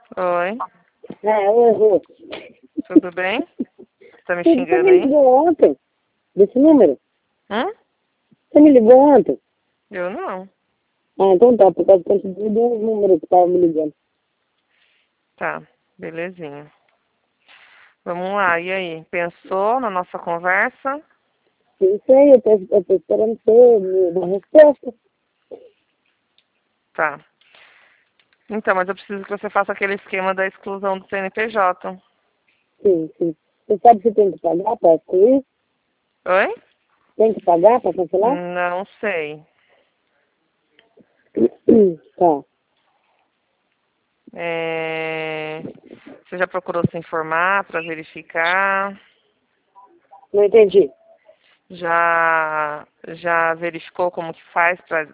Oi, Oi, Rô. tudo bem? Tá me Você xingando me aí? ligou ontem, desse número? Hum? Você me ligou ontem? Eu não. Ah, então tá, por causa que eu te dei uns números que tava me ligando. Tá, belezinha. Vamos lá, e aí? Pensou na nossa conversa? Sim, sei, eu tô esperando você me dar resposta. Tá. Então, mas eu preciso que você faça aquele esquema da exclusão do CNPJ. Sim, sim. Você sabe se tem que pagar pra excluir? Oi? Tem que pagar pra cancelar? Não sei. Tá, É... Você já procurou se informar para verificar? não entendi. Já verificou como que faz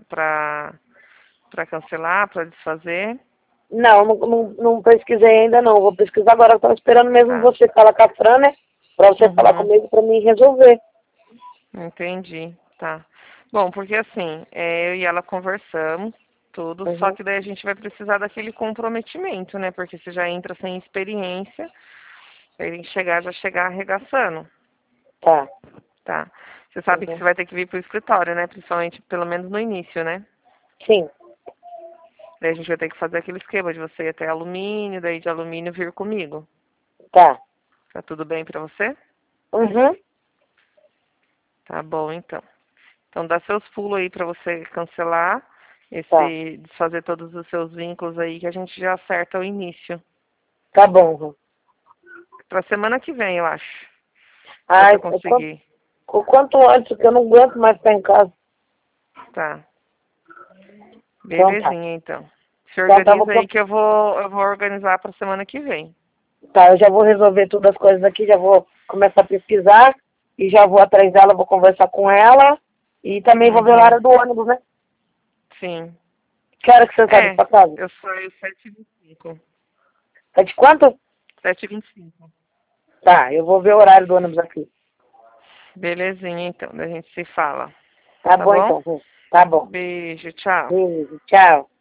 para cancelar, para desfazer? Não pesquisei ainda não. Vou pesquisar agora. Eu tava esperando mesmo Tá. você falar com a Fran, né? Pra você falar Uhum. comigo pra mim resolver. Entendi, tá. Bom, porque assim, eu e ela conversamos, tudo, só Uhum. que daí a gente vai precisar daquele comprometimento, né? Porque você já entra sem experiência, aí já chegar arregaçando, Tá. tá? Você sabe que você Uhum. vai ter que vir pro escritório, né? Principalmente, pelo menos no início, né? Sim. Daí a gente vai ter que fazer aquele esquema de você ir até alumínio, daí de alumínio vir comigo. Tá. Tá tudo bem pra você? Uhum. Tá bom, então. Então dá seus pulos aí pra você cancelar Tá. desfazer todos os seus vínculos aí que a gente já acerta o início. Tá bom, Rô. Pra semana que vem, eu acho. Se Ai, você conseguir. o quanto antes, porque eu não aguento mais ficar em casa. Tá. Então tá. Belezinha, então. Se Então tá, organiza aí que eu vou organizar pra semana que vem. tá, eu já vou resolver todas as coisas aqui, já vou começar a pesquisar e já vou atrás dela, vou conversar com ela e também vou ver a Uhum. hora do ônibus, né? Sim. Que hora que você sai da É, sua casa? eu saio 7h25. É de quanto? 7h25. Tá, eu vou ver o horário do ônibus aqui. Belezinha, então. Daí a gente se fala. Tá Tá bom bom? então, Rô. Tá bom. Beijo, tchau. Beijo, tchau.